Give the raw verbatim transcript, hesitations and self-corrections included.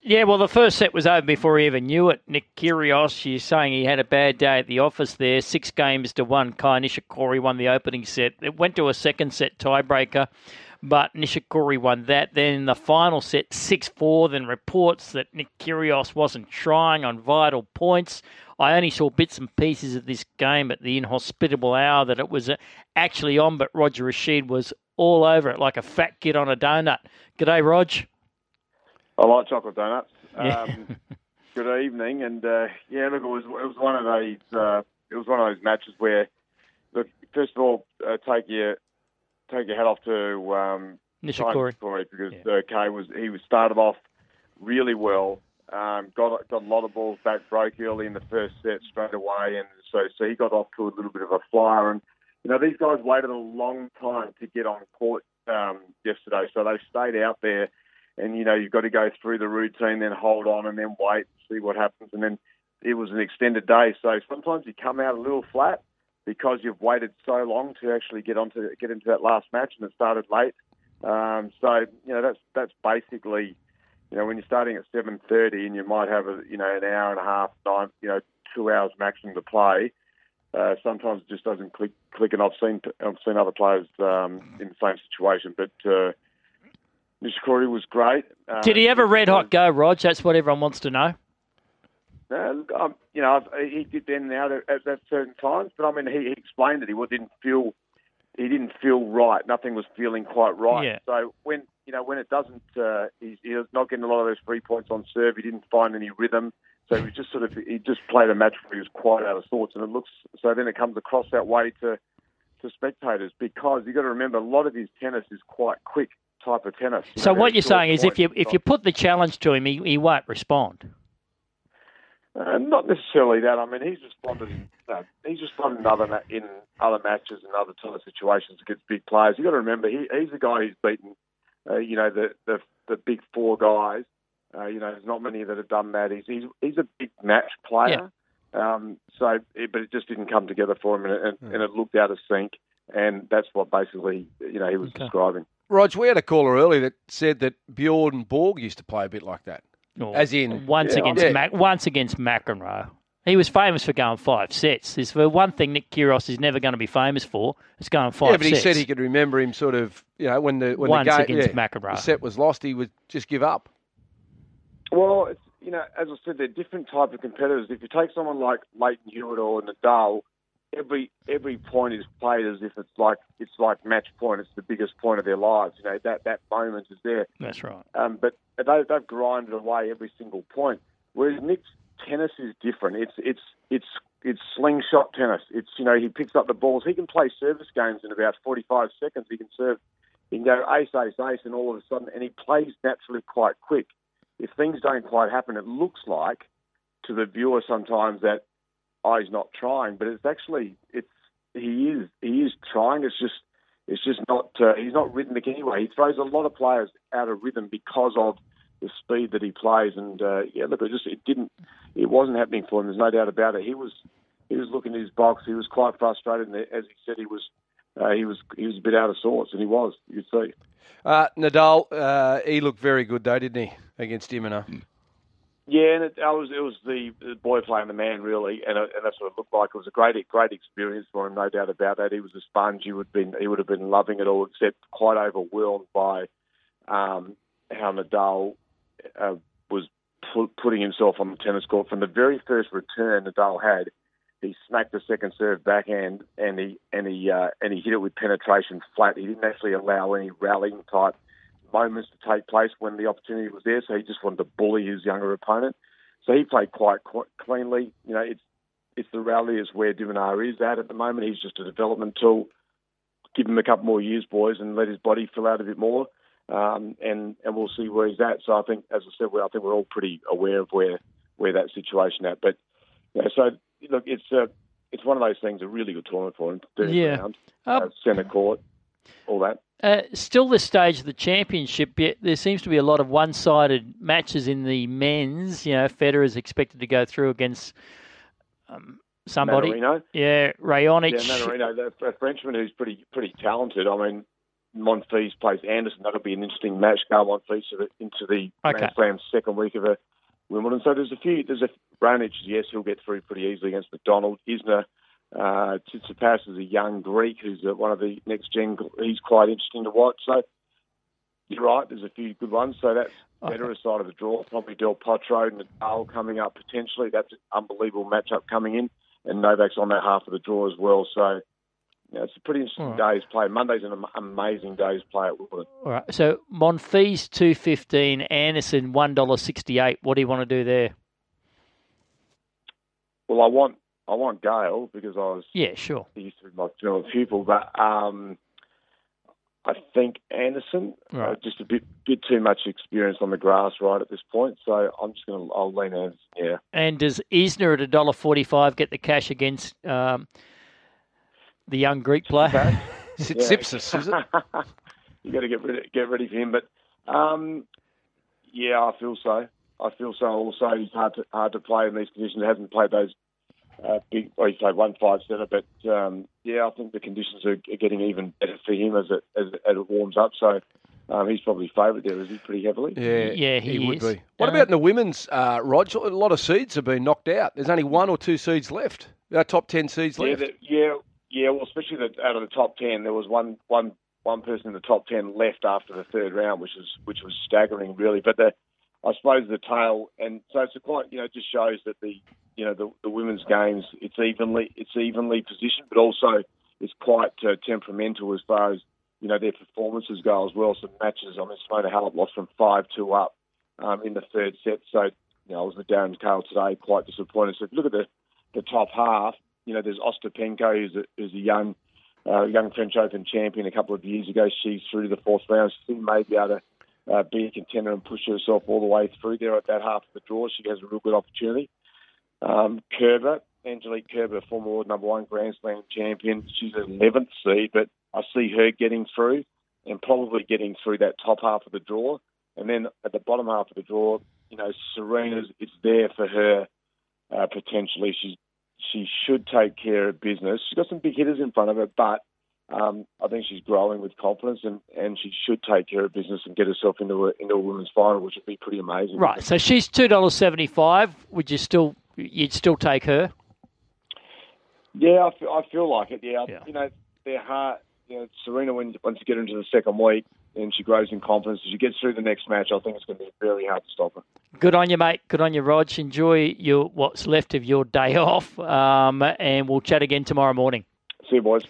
Yeah, well, the first set was over before he even knew it. Nick Kyrgios, she's saying he had a bad day at the office there. Six games to one. Kai Nishikori won the opening set. It went to a second set tiebreaker, but Nishikori won that. Then in the final set, six four. Then reports that Nick Kyrgios wasn't trying on vital points. I only saw bits and pieces of this game at the inhospitable hour that it was actually on, but Roger Rashid was all over it like a fat kid on a donut. G'day, Rog. I like chocolate donuts. Yeah. Um, good evening, and uh, yeah, look, it was it was one of those uh, it was one of those matches where, look, first of all, uh, take your take your hat off to um, Nishikori because yeah. uh, Kay was he was started off really well, um, got got a lot of balls back, broke early in the first set straight away, and so so he got off to a little bit of a flyer, and you know these guys waited a long time to get on court um, yesterday, so they stayed out there. And, you know, you've got to go through the routine, then hold on and then wait and see what happens. And then it was an extended day. So sometimes you come out a little flat because you've waited so long to actually get onto get into that last match and it started late. Um, so, you know, that's that's basically, you know, when you're starting at seven thirty and you might have, a you know, an hour and a half, nine, you know, two hours maximum to play, uh, sometimes it just doesn't click. click. And I've seen, I've seen other players um, in the same situation. But, uh, Nishikori was great. Uh, Did he have a red-hot go, Rog? That's what everyone wants to know. Uh, look, um, you know, he did then now at, at certain times, but I mean, he, he explained that he didn't feel he didn't feel right. Nothing was feeling quite right. Yeah. So when you know when it doesn't, uh, he's, he's not getting a lot of those free points on serve. He didn't find any rhythm. So he was just sort of he just played a match where he was quite out of sorts, and it looks so. Then it comes across that way to to spectators because you got to remember a lot of his tennis is quite quick. Type of tennis. You so know, what you're saying is if you if not, you put the challenge to him, he, he won't respond? Uh, not necessarily that. I mean, he's responded. Uh, he's responded in other in other matches and other sort of situations against big players. You got to remember, he, he's the guy who's beaten, uh, you know, the, the the big four guys. Uh, you know, there's not many that have done that. He's he's, he's a big match player. Yeah. Um, so, it, but it just didn't come together for him, and it, mm. and it looked out of sync. And that's what basically, you know, he was okay. describing. Rog, we had a caller earlier that said that Bjorn Borg used to play a bit like that. Oh, As in... Once yeah, against yeah. Mac, once against McEnroe. He was famous for going five sets. There's for one thing Nick Kyrgios is never going to be famous for. It's going five sets. Yeah, but he sets. said he could remember him sort of, you know, when the when once the, game, against yeah, McEnroe. the set was lost, he would just give up. Well, it's, you know, as I said, they're different type of competitors. If you take someone like Leighton Hewitt or Nadal, every every point is played as if it's like it's like match point. It's the biggest point of their lives. You know, that, that moment is there. That's right. Um, but they, they've grinded away every single point. Whereas Nick's tennis is different. It's it's it's it's slingshot tennis. It's you know he picks up the balls. He can play service games in about forty-five seconds. He can serve. He can go ace ace ace, and all of a sudden, and he plays naturally quite quick. If things don't quite happen, it looks like to the viewer sometimes that. Oh, he's not trying, but it's actually it's he is he is trying. It's just it's just not uh, he's not rhythmic anyway. He throws a lot of players out of rhythm because of the speed that he plays. And uh, yeah, look, it just it didn't it wasn't happening for him. There's no doubt about it. He was he was looking at his box. He was quite frustrated, and as he said, he was uh, he was he was a bit out of sorts, and he was. You could see. Uh, Nadal, uh, he looked very good though, didn't he, against Immonen? Yeah, and it, it was it was the, the boy playing the man really, and, it, and that's what it looked like. It was a great great experience for him, no doubt about that. He was a sponge. He would been he would have been loving it all, except quite overwhelmed by um, how Nadal uh, was pu- putting himself on the tennis court from the very first return Nadal had. He smacked the second serve backhand, and he and he uh, and he hit it with penetration flat. He didn't actually allow any rallying type moments to take place when the opportunity was there, so he just wanted to bully his younger opponent. So he played quite, quite cleanly. You know, it's it's the rally is where Divonar is at at the moment. He's just a development tool. Give him a couple more years, boys, and let his body fill out a bit more, um, and and we'll see where he's at. So I think, as I said, we, I think we're all pretty aware of where where that situation at. But you know, so look, it's uh, it's one of those things. A really good tournament for him. third Yeah. round, uh, centre court, all that. Uh, still this stage of the championship, yet there seems to be a lot of one-sided matches in the men's. You know, Federer is expected to go through against um, somebody. Mannarino. Yeah, Raonic. Yeah, Mannarino, the Frenchman who's pretty pretty talented. I mean, Monfils plays Anderson. That'll be an interesting match. Go Monfils into the Okay. Grand Slam second week of a Wimbledon. So there's a few. There's a Raonic. Yes, he'll get through pretty easily against McDonald. Isner, uh, Tsitsipas is a young Greek who's uh, one of the next gen. He's quite interesting to watch. So you're right. There's a few good ones. So that's Okay. better side of the draw. Probably Del Potro, Nadal coming up potentially. That's an unbelievable matchup coming in, and Novak's on that half of the draw as well. So. Yeah, it's a pretty interesting All right. day's play. Monday's an am- amazing day's play at Wimbledon. All right. So Monfils two fifteen, Anderson one dollar sixty eight. What do you want to do there? Well, I want I want Gale because I was Yeah, sure. he used to be my former pupil, but um, I think Anderson Right. uh, just a bit bit too much experience on the grass right at this point. So I'm just going to I'll lean Anderson. Yeah. And does Isner at one dollar forty-five get the cash against um, the young Greek player? Sipsis, is it? You got to get ready, get ready for him. But um, yeah, I feel so. I feel so. Also, he's hard to hard to play in these conditions. He hasn't played those uh, big. Well, he's played one five setter, but um, yeah, I think the conditions are, are getting even better for him as it as, it- as it warms up. So um, he's probably favourite there, is he? Pretty heavily. Yeah, Yeah, he would is. be. What Uh, about in the women's, uh, Rog? A lot of seeds have been knocked out. There's only one or two seeds left. Uh, top ten seeds Yeah, left. the, yeah, yeah. Well, especially the, out of the top ten, there was one one one person in the top ten left after the third round, which was which was staggering, really. But the I suppose the tail, and so it's a quite, you know, it just shows that the, you know, the, the women's games, it's evenly, it's evenly positioned, but also it's quite uh, temperamental as far as, you know, their performances go as well. Some matches, I mean, Simona Halep lost from five two up um, in the third set. So, you know, I was with Darren Cale today, quite disappointed. So if you look at the, the top half, you know, there's Ostapenko, who's a, who's a young, uh, young French Open champion a couple of years ago. She's through to the fourth round. She may be able to Uh, be a contender and push herself all the way through there at that half of the draw. She has a real good opportunity. Um, Kerber, Angelique Kerber, former world number one Grand Slam champion. She's an eleventh seed, but I see her getting through and probably getting through that top half of the draw. And then at the bottom half of the draw, you know, Serena's, it's there for her uh, potentially. She, she should take care of business. She's got some big hitters in front of her, but Um, I think she's growing with confidence, and, and she should take care of business and get herself into a, into a women's final, which would be pretty amazing. Right. So she's two dollars seventy-five. Would you still you'd still take her? Yeah, I feel, I feel like it. Yeah, Yeah. you know, they're hard. You know, Serena, when once you get into the second week and she grows in confidence, as she gets through the next match, I think it's going to be very hard to stop her. Good on you, mate. Good on you, Rog. Enjoy your what's left of your day off, um, and we'll chat again tomorrow morning. See you, boys.